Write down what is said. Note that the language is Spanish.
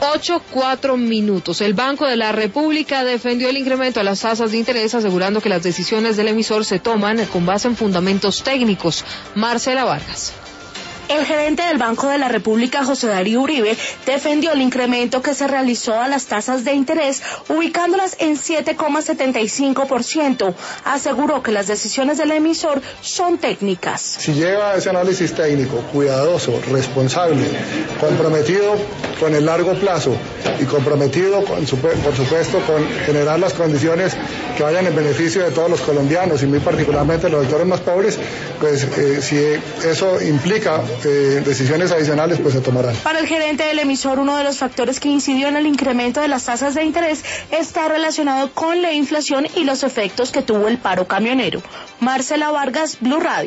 8:04. El Banco de la República defendió el incremento a las tasas de interés, asegurando que las decisiones del emisor se toman con base en fundamentos técnicos. Marcela Vargas. El gerente del Banco de la República, José Darío Uribe, defendió el incremento que se realizó a las tasas de interés, ubicándolas en 7,75%. Aseguró que las decisiones del emisor son técnicas. Si lleva ese análisis técnico, cuidadoso, responsable, comprometido con el largo plazo y comprometido, por supuesto, con generar las condiciones que vayan en beneficio de todos los colombianos y muy particularmente los sectores más pobres, pues si eso implica decisiones adicionales, pues se tomarán. Para el gerente del emisor, uno de los factores que incidió en el incremento de las tasas de interés está relacionado con la inflación y los efectos que tuvo el paro camionero. Marcela Vargas, Blue Radio.